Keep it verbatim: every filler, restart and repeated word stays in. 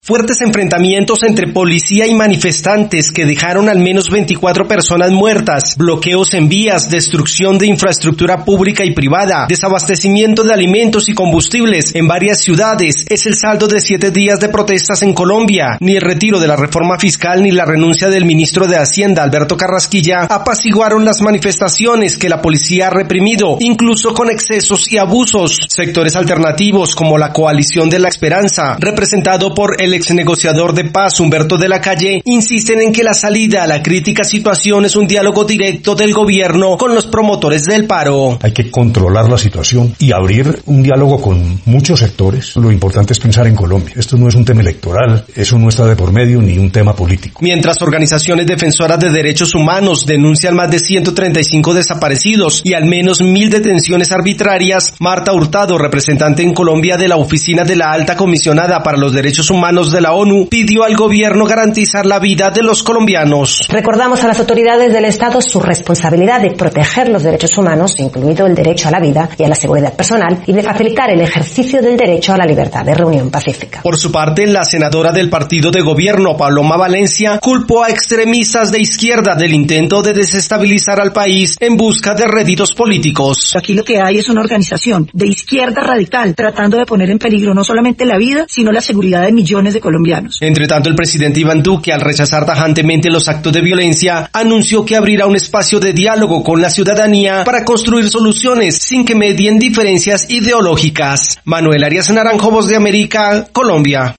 Fuertes enfrentamientos entre policía y manifestantes que dejaron al menos veinticuatro personas muertas, bloqueos en vías, destrucción de infraestructura pública y privada, desabastecimiento de alimentos y combustibles en varias ciudades es el saldo de siete días de protestas en Colombia. Ni el retiro de la reforma fiscal ni la renuncia del ministro de Hacienda, Alberto Carrasquilla, apaciguaron las manifestaciones que la policía ha reprimido, incluso con excesos y abusos. Sectores alternativos como la Coalición de la Esperanza, representado por el ex negociador de paz Humberto de la Calle, insisten en que la salida a la crítica situación es un diálogo directo del gobierno con los promotores del paro. Hay que controlar la situación y abrir un diálogo con muchos sectores. Lo importante es pensar en Colombia. Esto no es un tema electoral, eso no está de por medio ni un tema político. Mientras organizaciones defensoras de derechos humanos denuncian más de ciento treinta y cinco desaparecidos y al menos mil detenciones arbitrarias, Marta Hurtado, representante en Colombia de la Oficina de la Alta Comisionada para los Derechos Humanos de la ONU, pidió al gobierno garantizar la vida de los colombianos. Recordamos a las autoridades del Estado su responsabilidad de proteger los derechos humanos, incluido el derecho a la vida y a la seguridad personal, y de facilitar el ejercicio del derecho a la libertad de reunión pacífica. Por su parte, la senadora del partido de gobierno, Paloma Valencia, culpó a extremistas de izquierda del intento de desestabilizar al país en busca de réditos políticos. Aquí lo que hay es una organización de izquierda radical tratando de poner en peligro no solamente la vida, sino la seguridad de millones de colombianos. Entre tanto, el presidente Iván Duque, al rechazar tajantemente los actos de violencia, anunció que abrirá un espacio de diálogo con la ciudadanía para construir soluciones sin que medien diferencias ideológicas. Manuel Arias Naranjo, Voz de América, Colombia.